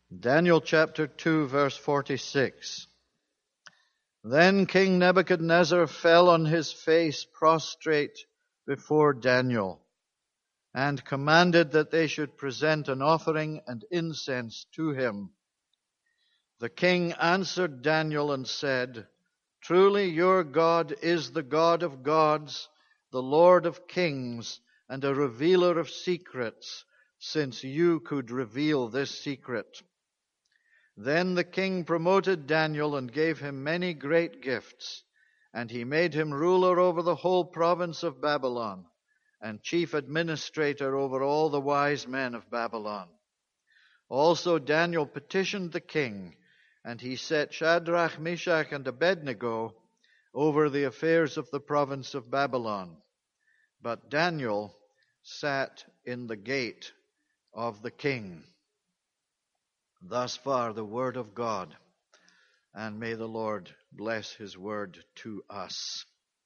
Daniel chapter 2, verse 46. Then King Nebuchadnezzar fell on his face prostrate before Daniel, and commanded that they should present an offering and incense to him. The king answered Daniel and said, "Truly your God is the God of gods, the Lord of kings, and a revealer of secrets, since you could reveal this secret." Then the king promoted Daniel and gave him many great gifts, and he made him ruler over the whole province of Babylon, and chief administrator over all the wise men of Babylon. Also Daniel petitioned the king, and he set Shadrach, Meshach, and Abednego over the affairs of the province of Babylon. But Daniel sat in the gate of the king. Thus far the word of God, and may the Lord bless his word to us.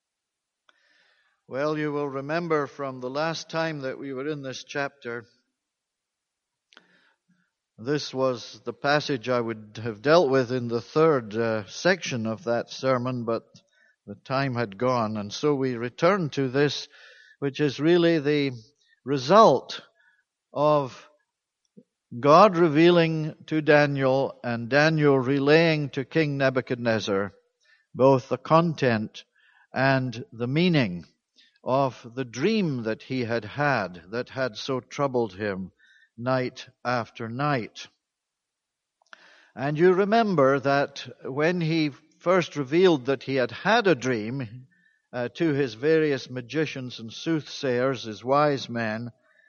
Well, you will remember from the last time that we were in this chapter, this was the passage I would have dealt with in the third section of that sermon, but the time had gone, and so we return to this, which is really the result of God revealing to Daniel and Daniel relaying to King Nebuchadnezzar both the content and the meaning of the dream that he had that had so troubled him night after night. And you remember that when he first revealed that he had had a dream to his various magicians and soothsayers, his wise men,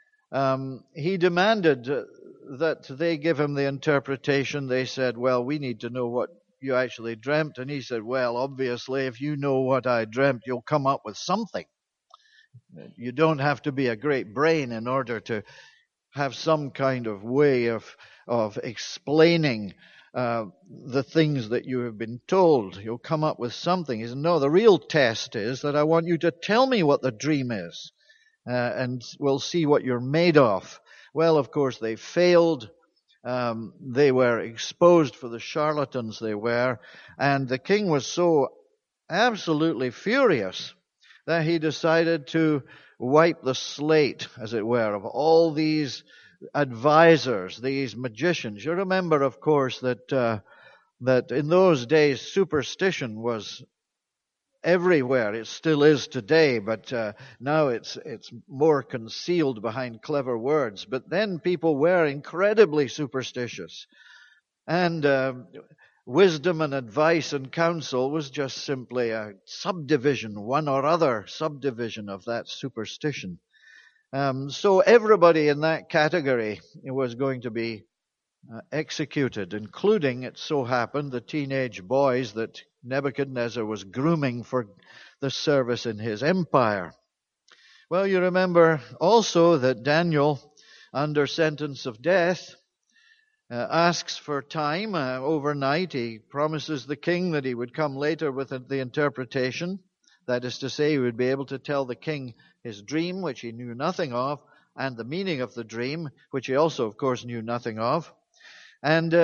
he demanded that they give him the interpretation. They said, "Well, we need to know what you actually dreamt." And he said, "Well, obviously, if you know what I dreamt, you'll come up with something. You don't have to be a great brain in order to have some kind of way of explaining the things that you have been told. You'll come up with something." He said, "No, the real test is that I want you to tell me what the dream is, and we'll see what you're made of." Well, of course, they failed. They were exposed for the charlatans they were. And the king was so absolutely furious that he decided to wipe the slate, as it were, of all these advisors, these magicians. You remember, of course, that in those days superstition was everywhere. It still is today, but now it's more concealed behind clever words. But then people were incredibly superstitious. And wisdom and advice and counsel was just simply a subdivision, one or other subdivision of that superstition. So everybody in that category was going to be executed, including, it so happened, the teenage boys that Nebuchadnezzar was grooming for the service in his empire. Well, you remember also that Daniel, under sentence of death, asks for time overnight. He promises the king that he would come later with the interpretation. That is to say, he would be able to tell the king his dream, which he knew nothing of, and the meaning of the dream, which he also, of course, knew nothing of. And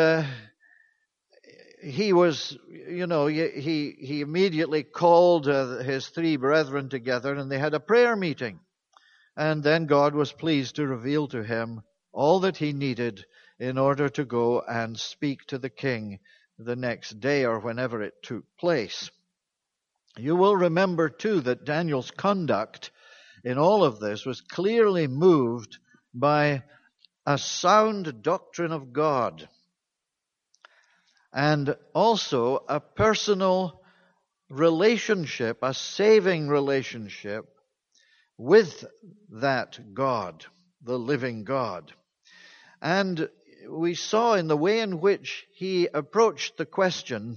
he was, he immediately called his three brethren together, and they had a prayer meeting. And then God was pleased to reveal to him all that he needed in order to go and speak to the king the next day or whenever it took place. You will remember, too, that Daniel's conduct in all of this was clearly moved by a sound doctrine of God, and also a personal relationship, a saving relationship with that God, the living God. And we saw in the way in which he approached the question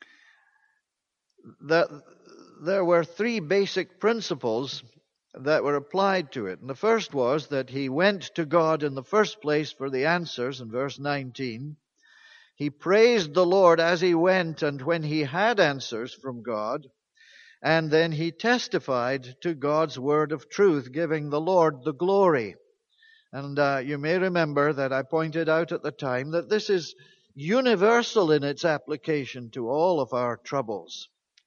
that there were three basic principles that were applied to it. And the first was that he went to God in the first place for the answers in verse 19. He praised the Lord as he went and when he had answers from God. And then he testified to God's word of truth, giving the Lord the glory And you may remember that I pointed out at the time that this is universal in its application to all of our troubles.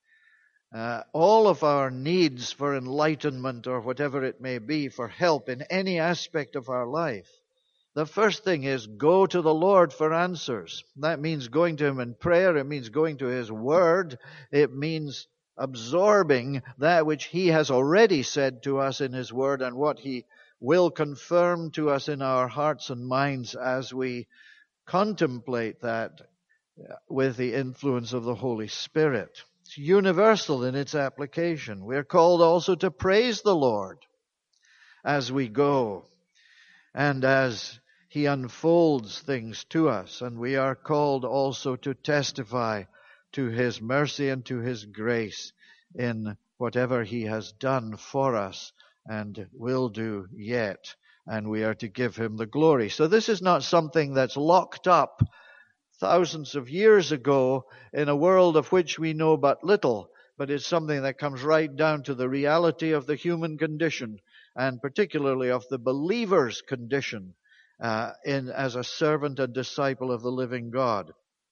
All of our needs for enlightenment or whatever it may be, for help in any aspect of our life. The first thing is go to the Lord for answers. That means going to Him in prayer. It means going to His Word. It means absorbing that which He has already said to us in His Word and what He will confirm to us in our hearts and minds as we contemplate that with the influence of the Holy Spirit. It's universal in its application. We're called also to praise the Lord as we go and as He unfolds things to us. And we are called also to testify to His mercy and to His grace in whatever He has done for us and will do yet. And we are to give Him the glory. So this is not something that's locked up thousands of years ago in a world of which we know but little, but it's something that comes right down to the reality of the human condition, and particularly of the believer's condition as a servant and disciple of the living God.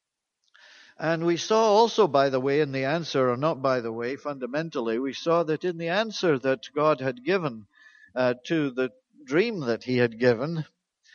And we saw also, by the way, in the answer, or not by the way, fundamentally, we saw that in the answer that God had given to the dream that He had given,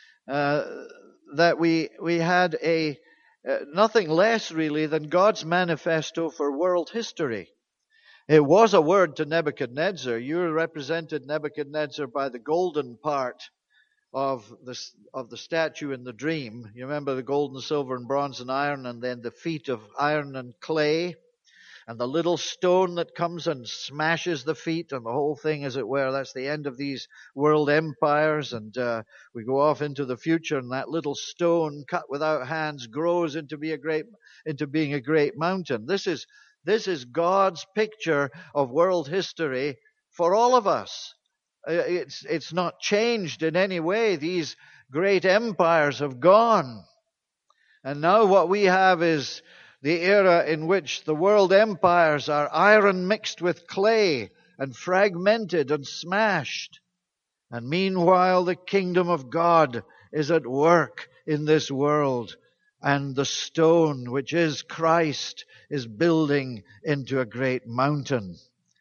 that we had nothing less really than God's manifesto for world history. It was a word to Nebuchadnezzar. You represented Nebuchadnezzar by the golden part of the statue in the dream. You remember the gold and silver and bronze and iron, and then the feet of iron and clay, and the little stone that comes and smashes the feet, and the whole thing, as it were. That's the end of these world empires, and we go off into the future, and that little stone cut without hands grows into being a great mountain. This is God's picture of world history for all of us. It's not changed in any way. These great empires have gone, and now what we have is the era in which the world empires are iron mixed with clay and fragmented and smashed. And meanwhile, the kingdom of God is at work in this world. And the stone, which is Christ, is building into a great mountain.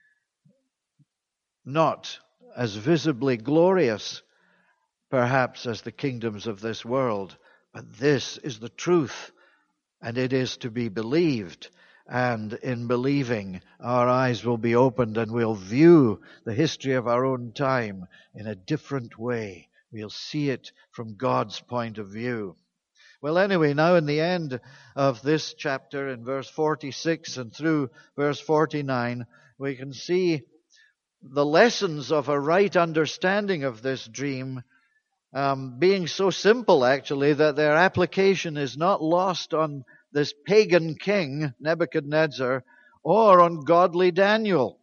Not as visibly glorious, perhaps, as the kingdoms of this world, but this is the truth. And it is to be believed. And in believing, our eyes will be opened and we'll view the history of our own time in a different way. We'll see it from God's point of view. Well, anyway, now in the end of this chapter, in verse 46 and through verse 49, we can see the lessons of a right understanding of this dream being so simple, actually, that their application is not lost on this pagan king, Nebuchadnezzar, or on godly Daniel.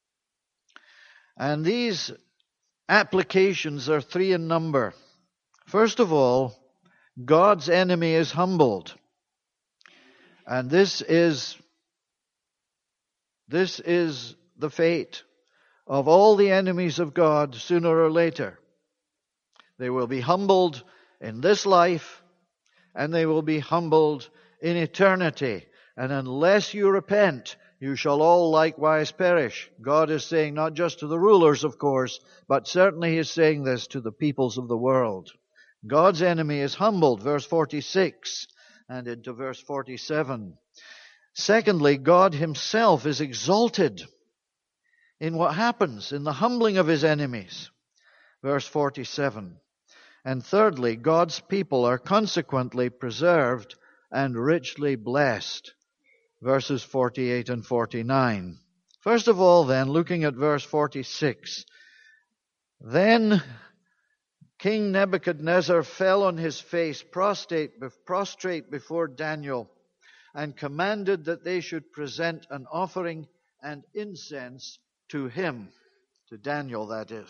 And these applications are three in number. First of all, God's enemy is humbled. And this is the fate of all the enemies of God sooner or later. They will be humbled in this life, and they will be humbled in eternity. And unless you repent, you shall all likewise perish. God is saying not just to the rulers, of course, but certainly He is saying this to the peoples of the world. God's enemy is humbled, verse 46 and into verse 47. Secondly, God Himself is exalted in what happens, in the humbling of His enemies. Verse 47. And thirdly, God's people are consequently preserved and richly blessed. Verses 48 and 49. First of all, then, looking at verse 46. Then King Nebuchadnezzar fell on his face, prostrate before Daniel, and commanded that they should present an offering and incense to him. To Daniel, that is.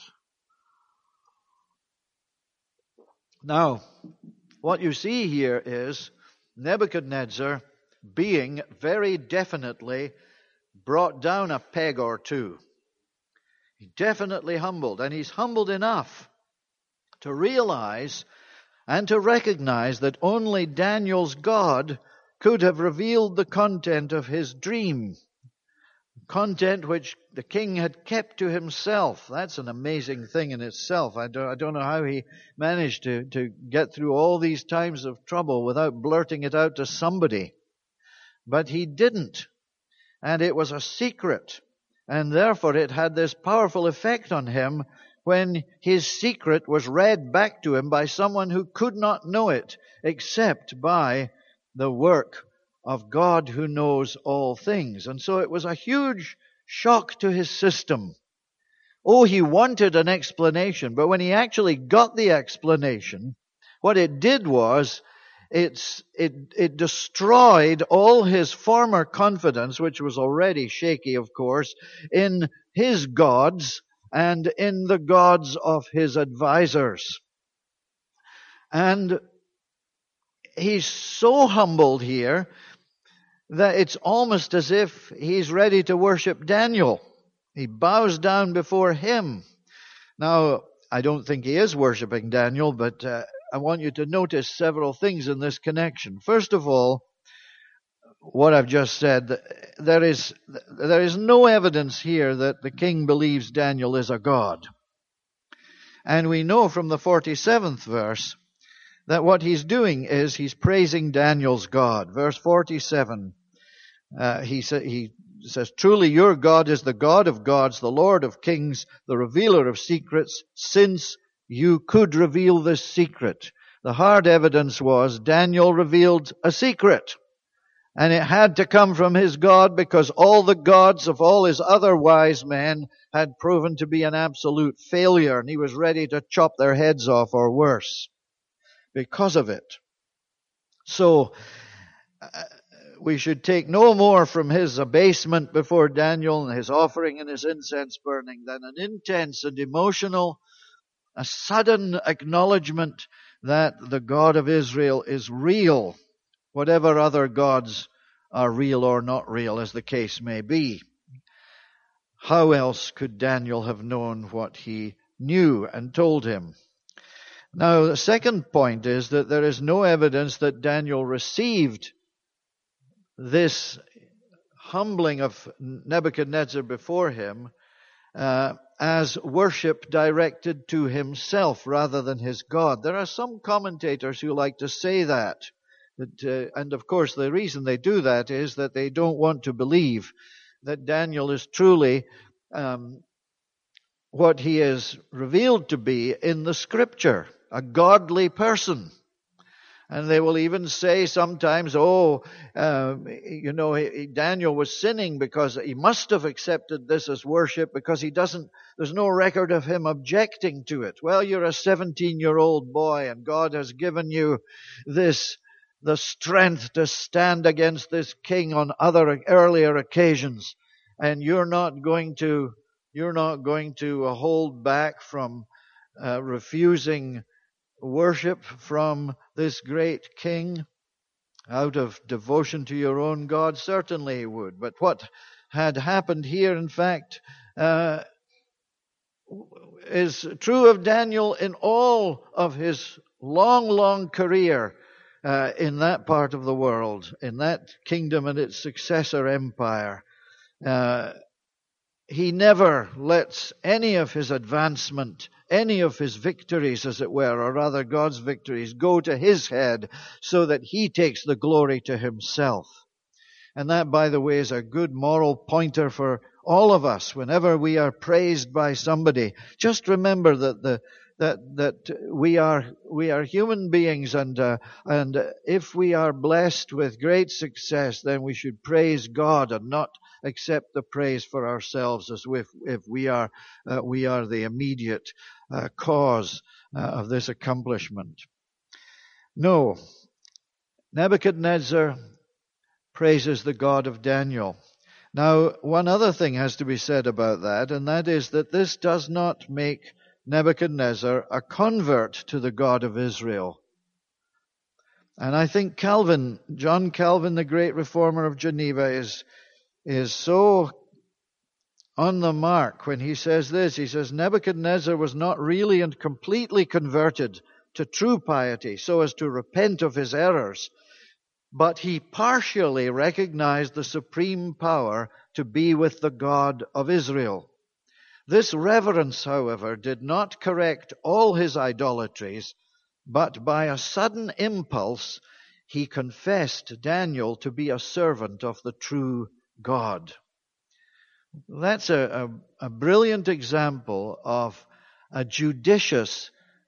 Now, what you see here is Nebuchadnezzar being very definitely brought down a peg or two. He's definitely humbled, and he's humbled enough to realize and to recognize that only Daniel's God could have revealed the content of his dream, content which the king had kept to himself. That's an amazing thing in itself. I don't know how he managed to get through all these times of trouble without blurting it out to somebody. But he didn't. And it was a secret. And therefore it had this powerful effect on him when his secret was read back to him by someone who could not know it except by the work of God who knows all things. And so it was a huge shock to his system. Oh, he wanted an explanation, but when he actually got the explanation, what it did was it destroyed all his former confidence, which was already shaky, of course, in his gods and in the gods of his advisors. And he's so humbled here that it's almost as if he's ready to worship Daniel. He bows down before him. Now, I don't think he is worshiping Daniel, but I want you to notice several things in this connection. First of all, what I've just said, there is no evidence here that the king believes Daniel is a god. And we know from the 47th verse that what he's doing is he's praising Daniel's God. Verse 47, he says, "Truly your God is the God of gods, the Lord of kings, the revealer of secrets, since you could reveal this secret." The hard evidence was Daniel revealed a secret. And it had to come from his God because all the gods of all his other wise men had proven to be an absolute failure. And he was ready to chop their heads off or worse because of it. So we should take no more from his abasement before Daniel and his offering and his incense burning than an intense and emotional, a sudden acknowledgement that the God of Israel is real, whatever other gods are real or not real, as the case may be. How else could Daniel have known what he knew and told him? Now, the second point is that there is no evidence that Daniel received this humbling of Nebuchadnezzar before him as worship directed to himself rather than his God. There are some commentators who like to say that. And of course the reason they do that is that they don't want to believe that Daniel is truly what he is revealed to be in the Scripture, a godly person. And they will even say sometimes, Daniel was sinning because he must have accepted this as worship because there's no record of him objecting to it. Well, you're a 17-year-old boy and God has given you the strength to stand against this king on other earlier occasions. And you're not going to hold back from refusing worship from this great king out of devotion to your own God? Certainly he would. But what had happened here, in fact, is true of Daniel in all of his long career in that part of the world, in that kingdom and its successor empire. He never lets any of his advancement, any of his victories, as it were, or rather God's victories, go to his head so that he takes the glory to himself. And that, by the way, is a good moral pointer for all of us. Whenever we are praised by somebody, just remember that we are human beings, and if we are blessed with great success, then we should praise God and not accept the praise for ourselves as if we are the immediate cause of this accomplishment. No, Nebuchadnezzar praises the God of Daniel. Now, one other thing has to be said about that, and that is that this does not make Nebuchadnezzar a convert to the God of Israel. And I think John Calvin, the great reformer of Geneva, is so on the mark when he says this. He says, Nebuchadnezzar was not really and completely converted to true piety so as to repent of his errors, but he partially recognized the supreme power to be with the God of Israel. This reverence, however, did not correct all his idolatries, but by a sudden impulse, he confessed Daniel to be a servant of the true God. That's a brilliant example of a judicious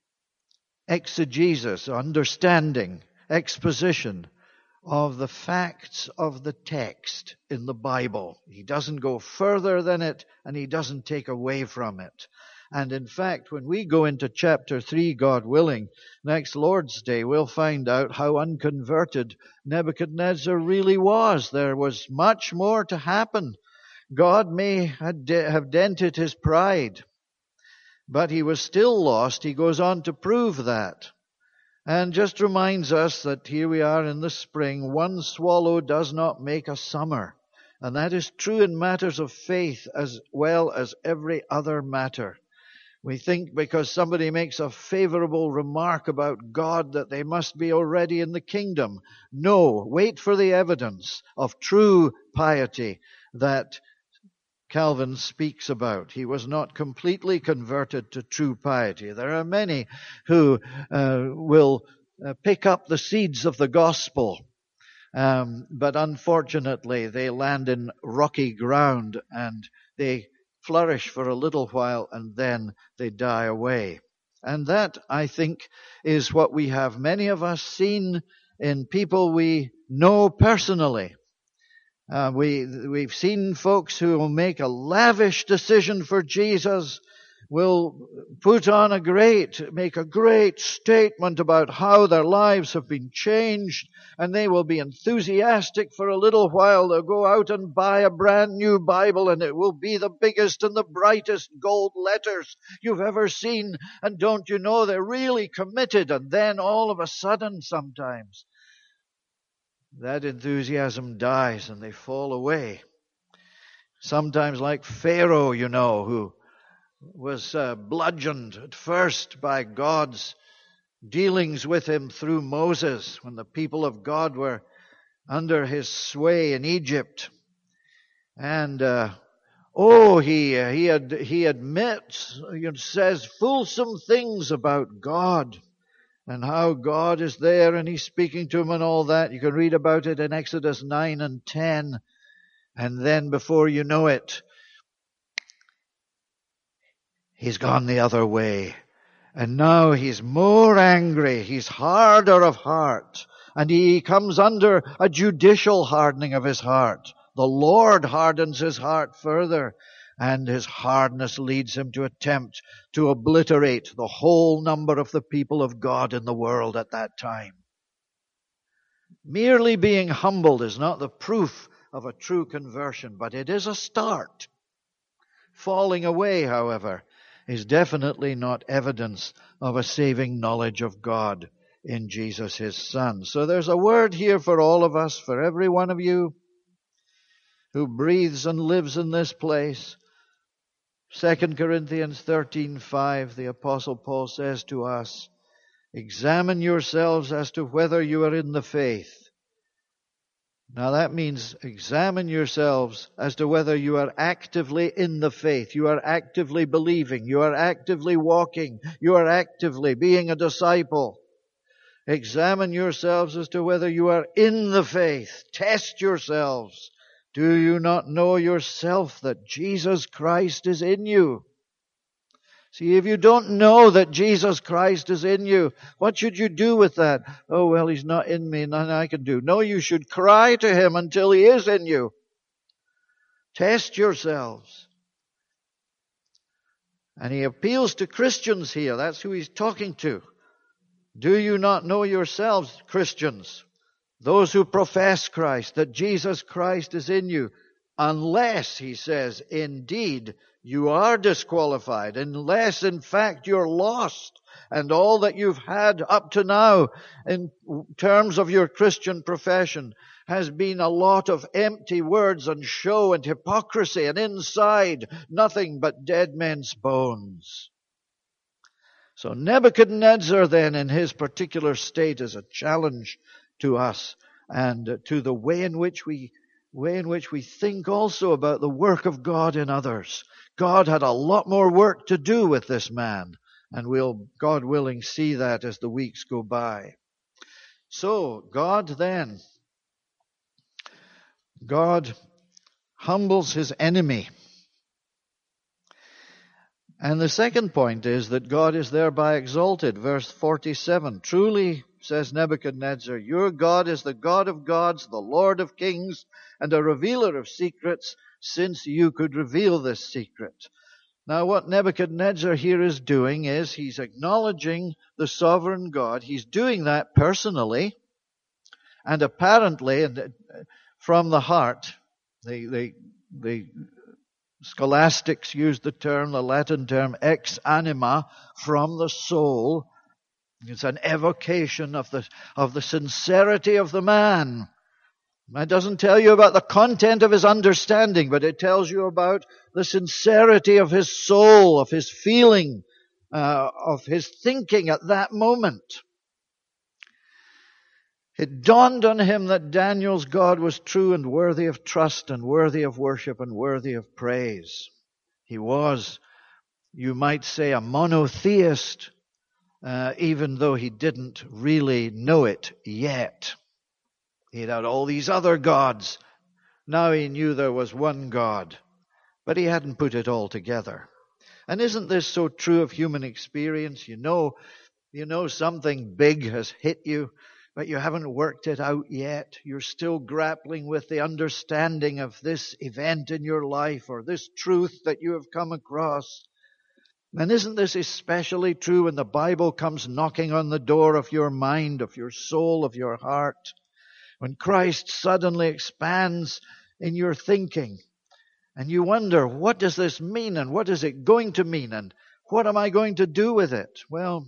exegesis, understanding, exposition of the facts of the text in the Bible. He doesn't go further than it, and he doesn't take away from it. And in fact, when we go into chapter 3, God willing, next Lord's Day, we'll find out how unconverted Nebuchadnezzar really was. There was much more to happen. God may have dented his pride, but he was still lost. He goes on to prove that. And just reminds us that here we are in the spring. One swallow does not make a summer. And that is true in matters of faith as well as every other matter. We think because somebody makes a favorable remark about God that they must be already in the kingdom. No, wait for the evidence of true piety that Calvin speaks about. He was not completely converted to true piety. There are many who will pick up the seeds of the gospel, but unfortunately they land in rocky ground and they flourish for a little while and then they die away. And that, I think, is what we have many of us seen in people we know personally. We've seen folks who will make a lavish decision for Jesus, will make a great statement about how their lives have been changed, and they will be enthusiastic for a little while. They'll go out and buy a brand new Bible, and it will be the biggest and the brightest gold letters you've ever seen. And don't you know, they're really committed, and then all of a sudden sometimes that enthusiasm dies and they fall away. Sometimes like Pharaoh, who was bludgeoned at first by God's dealings with him through Moses when the people of God were under his sway in Egypt. And he admits, says fulsome things about God and how God is there and he's speaking to him and all that. You can read about it in Exodus 9 and 10. And then before you know it, he's gone the other way. And now he's more angry. He's harder of heart. And he comes under a judicial hardening of his heart. The Lord hardens his heart further. And his hardness leads him to attempt to obliterate the whole number of the people of God in the world at that time. Merely being humbled is not the proof of a true conversion, but it is a start. Falling away, however, is definitely not evidence of a saving knowledge of God in Jesus, his Son. So there's a word here for all of us, for every one of you who breathes and lives in this place. 2 Corinthians 13:5, the Apostle Paul says to us, examine yourselves as to whether you are in the faith. Now that means examine yourselves as to whether you are actively in the faith. You are actively believing. You are actively walking. You are actively being a disciple. Examine yourselves as to whether you are in the faith. Test yourselves. Do you not know yourself that Jesus Christ is in you? See, if you don't know that Jesus Christ is in you, what should you do with that? Oh, well, he's not in me, nothing I can do. No, you should cry to him until he is in you. Test yourselves. And he appeals to Christians here. That's who he's talking to. Do you not know yourselves, Christians, those who profess Christ, that Jesus Christ is in you, unless, he says, indeed you are disqualified, unless in fact you're lost, and all that you've had up to now in terms of your Christian profession has been a lot of empty words and show and hypocrisy, and inside nothing but dead men's bones. So Nebuchadnezzar then, in his particular state, is a challenge to us and to the way in which we think also about the work of God in others. God had a lot more work to do with this man, and we'll, God willing, see that as the weeks go by. So God humbles his enemy. And the second point is that God is thereby exalted. Verse 47, truly, says Nebuchadnezzar, your God is the God of gods, the Lord of kings, and a revealer of secrets, since you could reveal this secret. Now what Nebuchadnezzar here is doing is he's acknowledging the sovereign God. He's doing that personally, and apparently from the heart. The scholastics use the Latin term ex anima, from the soul. It's an evocation of the sincerity of the man. It doesn't tell you about the content of his understanding, but it tells you about the sincerity of his soul, of his feeling, of his thinking at that moment. It dawned on him that Daniel's God was true and worthy of trust and worthy of worship and worthy of praise. He was, you might say, a monotheist, even though he didn't really know it yet. He had all these other gods. Now he knew there was one God, but he hadn't put it all together. And isn't this so true of human experience? You know something big has hit you, but you haven't worked it out yet. You're still grappling with the understanding of this event in your life or this truth that you have come across. And isn't this especially true when the Bible comes knocking on the door of your mind, of your soul, of your heart? When Christ suddenly expands in your thinking and you wonder, what does this mean and what is it going to mean and what am I going to do with it? Well,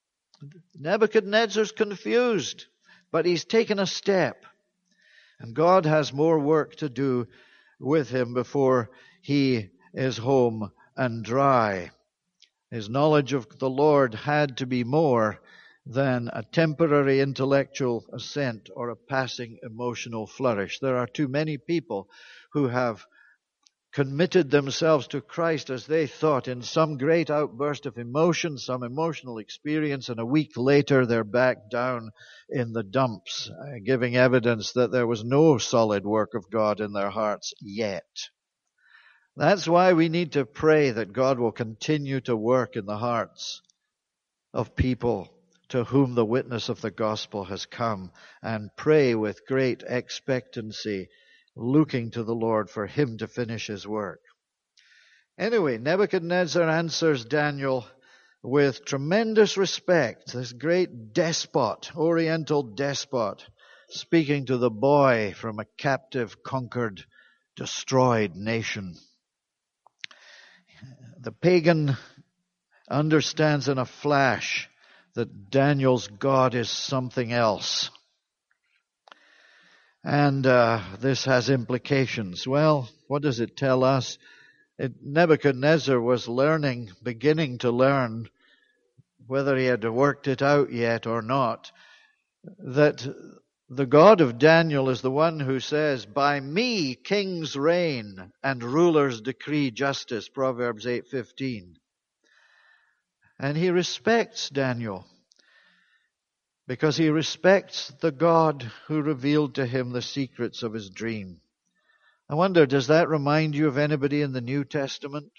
Nebuchadnezzar's confused, but he's taken a step. And God has more work to do with him before he is home and dry. His knowledge of the Lord had to be more than a temporary intellectual assent or a passing emotional flourish. There are too many people who have committed themselves to Christ as they thought in some great outburst of emotion, some emotional experience, and a week later they're back down in the dumps, giving evidence that there was no solid work of God in their hearts yet. That's why we need to pray that God will continue to work in the hearts of people to whom the witness of the gospel has come, and pray with great expectancy, looking to the Lord for him to finish his work. Anyway, Nebuchadnezzar answers Daniel with tremendous respect, this great despot, oriental despot, speaking to the boy from a captive, conquered, destroyed nation. The pagan understands in a flash that Daniel's God is something else. And this has implications. Well, what does it tell us? Nebuchadnezzar was beginning to learn, whether he had worked it out yet or not, that the God of Daniel is the one who says, by me kings reign and rulers decree justice, Proverbs 8:15. And he respects Daniel because he respects the God who revealed to him the secrets of his dream. I wonder, does that remind you of anybody in the New Testament?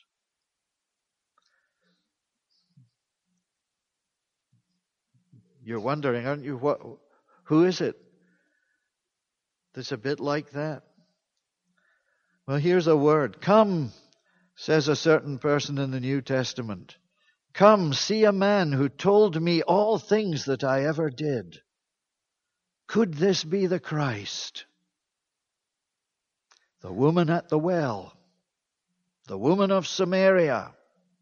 You're wondering, aren't you? Who is it that's a bit like that? Well, here's a word. Come, says a certain person in the New Testament. Come, see a man who told me all things that I ever did. Could this be the Christ? The woman at the well, the woman of Samaria,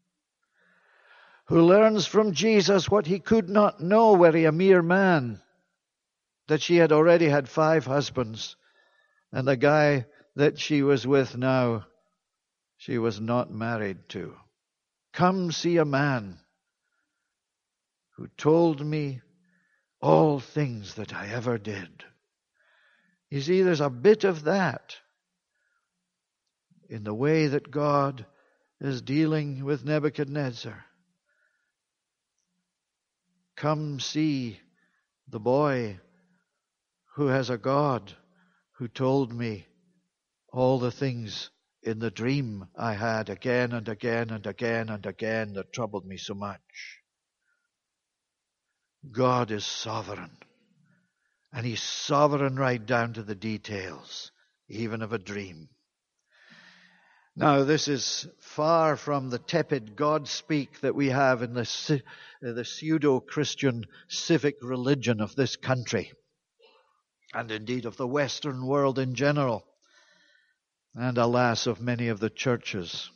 who learns from Jesus what he could not know were he a mere man, that she had already had 5 husbands, and the guy that she was with now, she was not married to. Come see a man who told me all things that I ever did. You see, there's a bit of that in the way that God is dealing with Nebuchadnezzar. Come see the boy who has a God who told me all the things in the dream I had again and again and again and again that troubled me so much. God is sovereign. And He's sovereign right down to the details, even of a dream. Now, this is far from the tepid God speak that we have in the pseudo-Christian civic religion of this country, and indeed of the Western world in general, and alas, of many of the churches.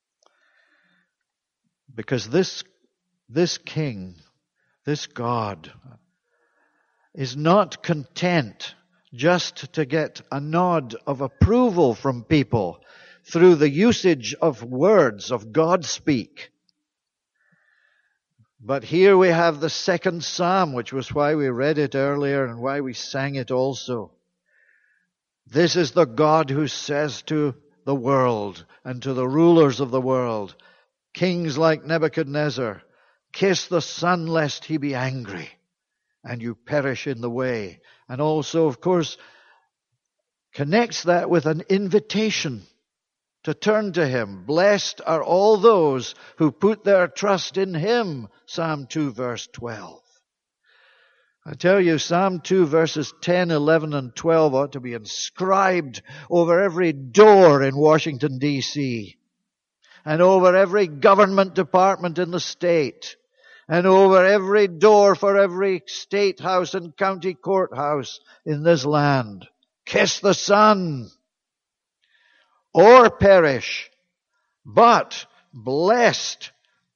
Because this king, this God, is not content just to get a nod of approval from people through the usage of words of God speak. But here we have the 2nd Psalm, which was why we read it earlier and why we sang it also. This is the God who says to the world and to the rulers of the world, kings like Nebuchadnezzar, kiss the Son lest he be angry and you perish in the way. And also, of course, connects that with an invitation to turn to Him. Blessed are all those who put their trust in Him, Psalm 2 verse 12. I tell you, Psalm 2 verses 10, 11 and 12 ought to be inscribed over every door in Washington, D.C. and over every government department in the state and over every door for every state house and county courthouse in this land. Kiss the Son, or perish, but blessed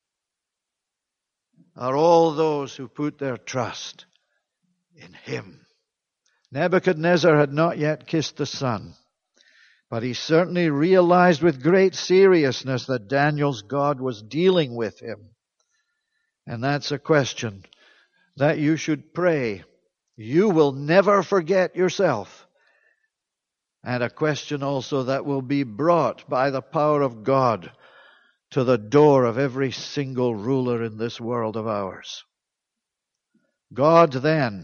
are all those who put their trust in Him. Nebuchadnezzar had not yet kissed the Son, but he certainly realized with great seriousness that Daniel's God was dealing with him. And that's a question that you should pray. You will never forget yourself. And a question also that will be brought by the power of God to the door of every single ruler in this world of ours. God then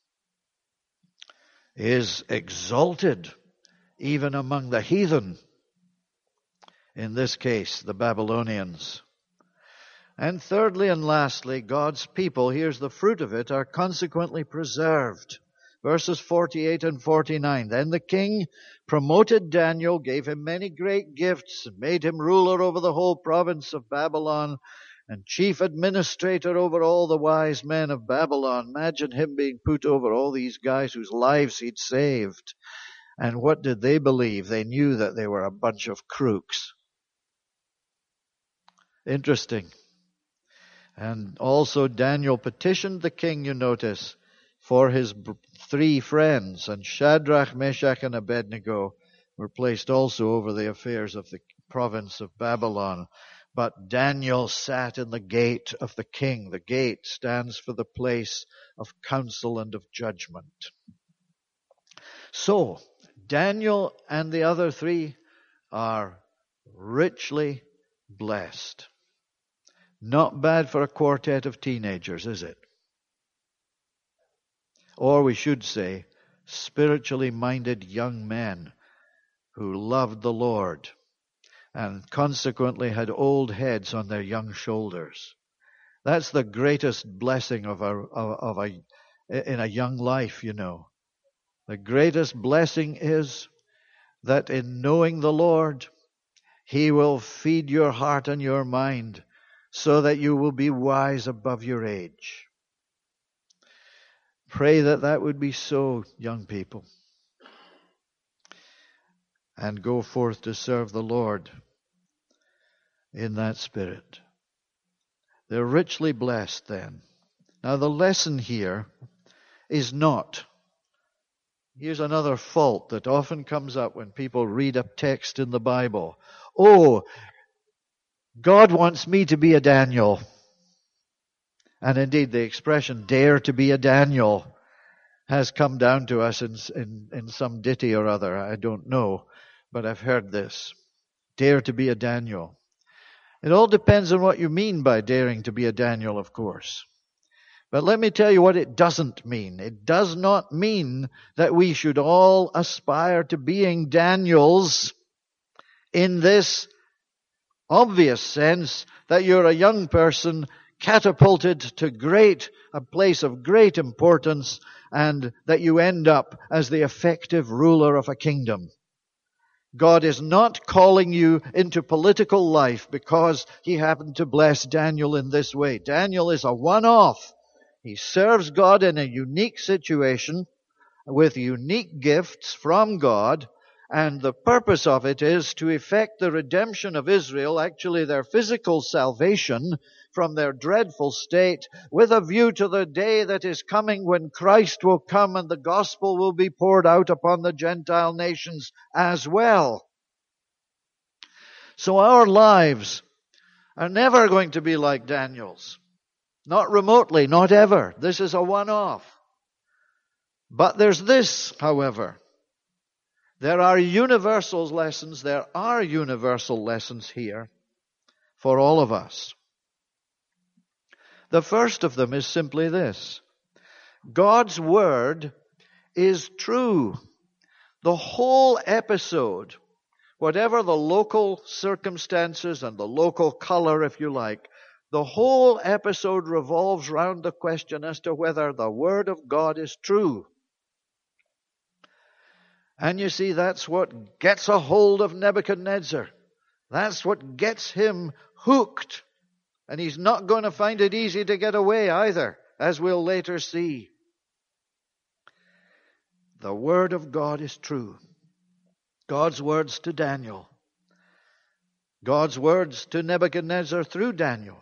is exalted even among the heathen, in this case the Babylonians. And thirdly and lastly, God's people, here's the fruit of it, are consequently preserved. Verses 48 and 49. Then the king promoted Daniel, gave him many great gifts, and made him ruler over the whole province of Babylon, and chief administrator over all the wise men of Babylon. Imagine him being put over all these guys whose lives he'd saved. And what did they believe? They knew that they were a bunch of crooks. Interesting. And also Daniel petitioned the king, you notice, for his 3 friends, and Shadrach, Meshach, and Abednego were placed also over the affairs of the province of Babylon. But Daniel sat in the gate of the king. The gate stands for the place of counsel and of judgment. So, Daniel and the other 3 are richly blessed. Not bad for a quartet of teenagers, is it? Or we should say, spiritually minded young men who loved the Lord and consequently had old heads on their young shoulders. That's the greatest blessing in a young life, you know. The greatest blessing is that in knowing the Lord, He will feed your heart and your mind so that you will be wise above your age. Pray that that would be so, young people. And go forth to serve the Lord. in that spirit. They're richly blessed then. Now the lesson here is not. Here's another fault that often comes up when people read a text in the Bible. Oh, God wants me to be a Daniel. And indeed the expression, dare to be a Daniel, has come down to us in some ditty or other. I don't know, but I've heard this. Dare to be a Daniel. It all depends on what you mean by daring to be a Daniel, of course. But let me tell you what it doesn't mean. It does not mean that we should all aspire to being Daniels in this obvious sense that you're a young person catapulted to a place of great importance, and that you end up as the effective ruler of a kingdom. God is not calling you into political life because He happened to bless Daniel in this way. Daniel is a one-off. He serves God in a unique situation with unique gifts from God, and the purpose of it is to effect the redemption of Israel, actually their physical salvation from their dreadful state, with a view to the day that is coming when Christ will come and the gospel will be poured out upon the Gentile nations as well. So our lives are never going to be like Daniel's. Not remotely, not ever. This is a one-off. But there's this, however. There are universal lessons here for all of us. The first of them is simply this. God's Word is true. The whole episode, whatever the local circumstances and the local color, if you like, the whole episode revolves around the question as to whether the Word of God is true. And you see, that's what gets a hold of Nebuchadnezzar. That's what gets him hooked. And he's not going to find it easy to get away either, as we'll later see. The Word of God is true. God's words to Daniel. God's words to Nebuchadnezzar through Daniel.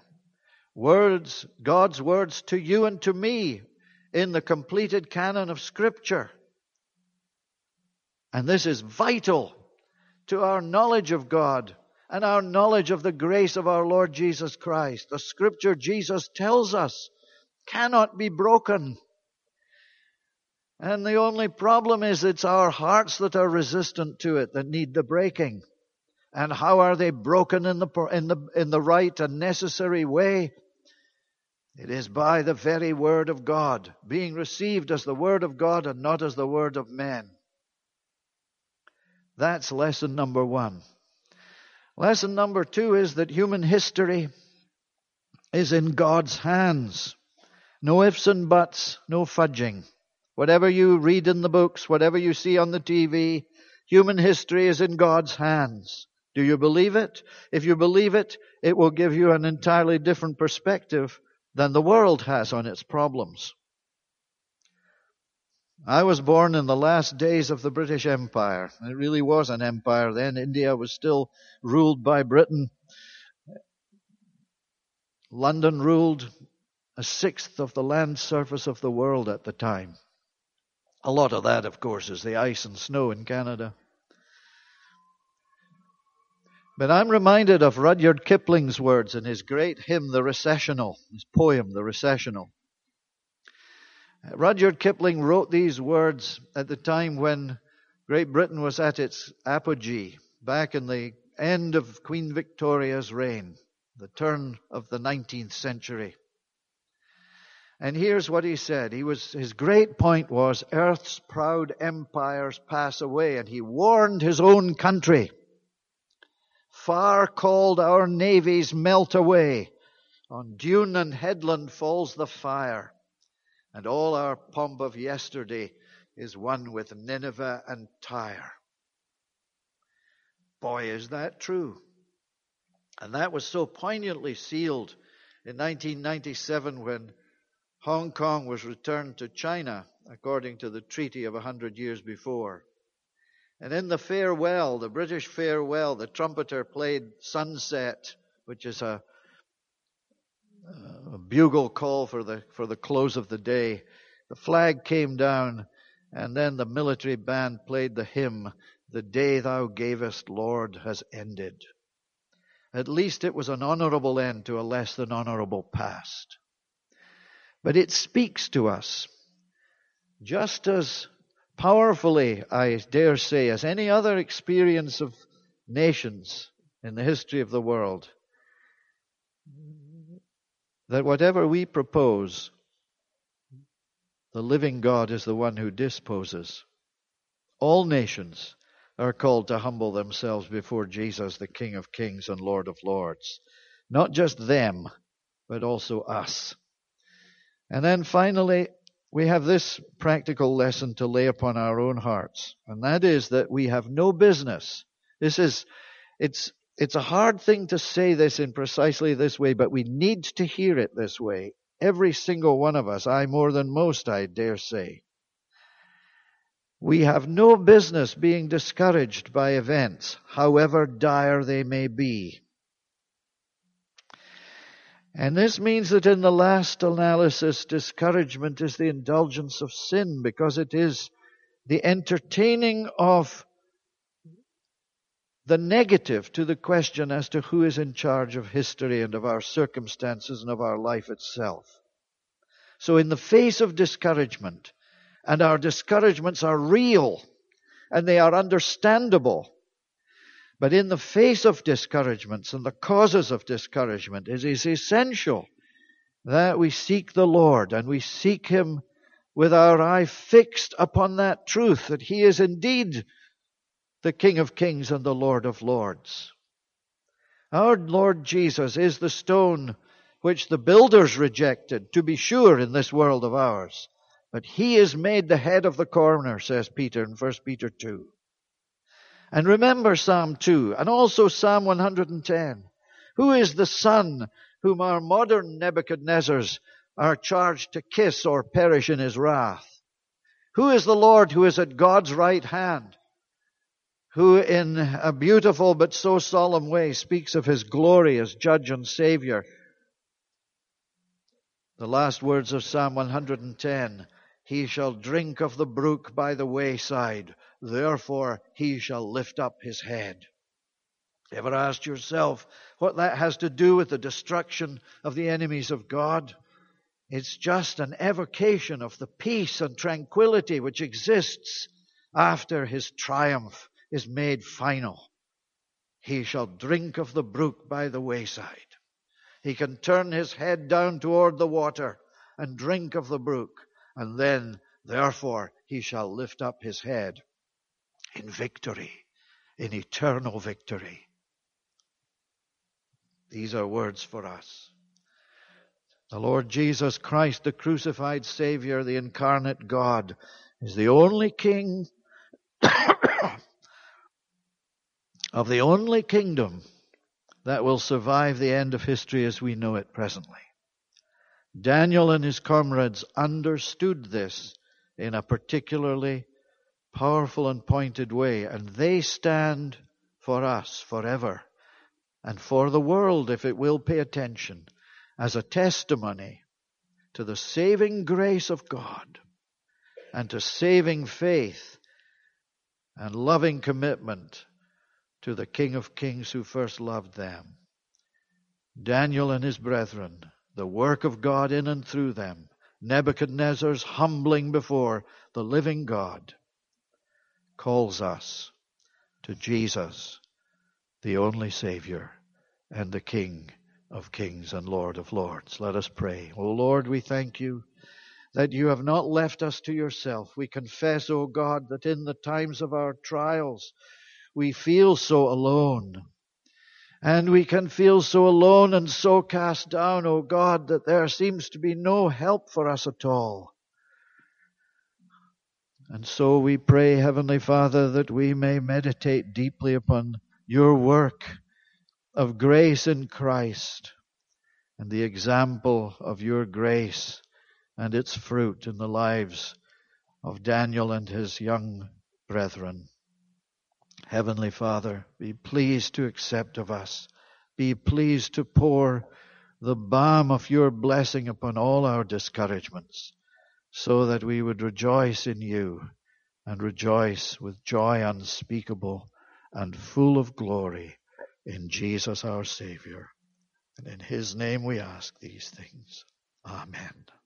God's words to you and to me in the completed canon of Scripture. And this is vital to our knowledge of God and our knowledge of the grace of our Lord Jesus Christ. The Scripture, Jesus tells us, cannot be broken. And the only problem is it's our hearts that are resistant to it, that need the breaking. And how are they broken in the right and necessary way? It is by the very Word of God, being received as the Word of God and not as the word of men. That's lesson number one. Lesson number two is that human history is in God's hands. No ifs and buts, no fudging. Whatever you read in the books, whatever you see on the TV, human history is in God's hands. Do you believe it? If you believe it, it will give you an entirely different perspective than the world has on its problems. I was born in the last days of the British Empire. It really was an empire then. India was still ruled by Britain. London ruled a sixth of the land surface of the world at the time. A lot of that, of course, is the ice and snow in Canada. But I'm reminded of Rudyard Kipling's words in his great hymn, The Recessional, his poem, The Recessional. Rudyard Kipling wrote these words at the time when Great Britain was at its apogee, back in the end of Queen Victoria's reign, the turn of the 19th century. And here's what he said. His great point was, earth's proud empires pass away. And he warned his own country. Far called our navies melt away. On dune and headland falls the fire. And all our pomp of yesterday is one with Nineveh and Tyre. Boy, is that true. And that was so poignantly sealed in 1997 when Hong Kong was returned to China, according to the treaty of 100 years before. And in the farewell, the British farewell, the trumpeter played Sunset which is a bugle call for the close of the day, the flag came down, and then the military band played the hymn, "The day thou gavest, Lord, has ended." At least it was an honorable end to a less than honorable past. But it speaks to us just as powerfully, I dare say, as any other experience of nations in the history of the world, that whatever we propose, the living God is the one who disposes. All nations are called to humble themselves before Jesus, the King of Kings and Lord of Lords. Not just them, but also us. And then finally, we have this practical lesson to lay upon our own hearts, and that is that we have no business. It's a hard thing to say this in precisely this way, but we need to hear it this way. Every single one of us, I more than most, I dare say. We have no business being discouraged by events, however dire they may be. And this means that in the last analysis, discouragement is the indulgence of sin, because it is the entertaining of the negative to the question as to who is in charge of history and of our circumstances and of our life itself. So in the face of discouragement, and our discouragements are real and they are understandable, but in the face of discouragements and the causes of discouragement, it is essential that we seek the Lord, and we seek Him with our eye fixed upon that truth, that He is indeed the King of Kings and the Lord of Lords. Our Lord Jesus is the stone which the builders rejected, to be sure, in this world of ours. But He is made the head of the corner, says Peter in 1 Peter 2. And remember Psalm 2 and also Psalm 110. Who is the son whom our modern Nebuchadnezzars are charged to kiss or perish in his wrath? Who is the Lord who is at God's right hand, who in a beautiful but so solemn way speaks of His glory as judge and Savior? The last words of Psalm 110, He shall drink of the brook by the wayside, therefore He shall lift up His head. Ever asked yourself what that has to do with the destruction of the enemies of God? It's just an evocation of the peace and tranquility which exists after His triumph is made final. He shall drink of the brook by the wayside. He can turn his head down toward the water and drink of the brook, and then, therefore, he shall lift up his head in victory, in eternal victory. These are words for us. The Lord Jesus Christ, the crucified Savior, the incarnate God, is the only King of the only kingdom that will survive the end of history as we know it presently. Daniel and his comrades understood this in a particularly powerful and pointed way, and they stand for us forever, and for the world, if it will pay attention, as a testimony to the saving grace of God and to saving faith and loving commitment to the King of Kings who first loved them. Daniel and his brethren, the work of God in and through them, Nebuchadnezzar's humbling before the living God, calls us to Jesus, the only Savior and the King of Kings and Lord of Lords. Let us pray. O Lord, we thank You that You have not left us to Yourself. We confess, O God, that in the times of our trials, we feel so alone. And we can feel so alone and so cast down, O God, that there seems to be no help for us at all. And so we pray, Heavenly Father, that we may meditate deeply upon Your work of grace in Christ and the example of Your grace and its fruit in the lives of Daniel and his young brethren. Heavenly Father, be pleased to accept of us. be pleased to pour the balm of your blessing upon all our discouragements, so that we would rejoice in you and rejoice with joy unspeakable and full of glory in Jesus our Savior. And in his name we ask these things. Amen.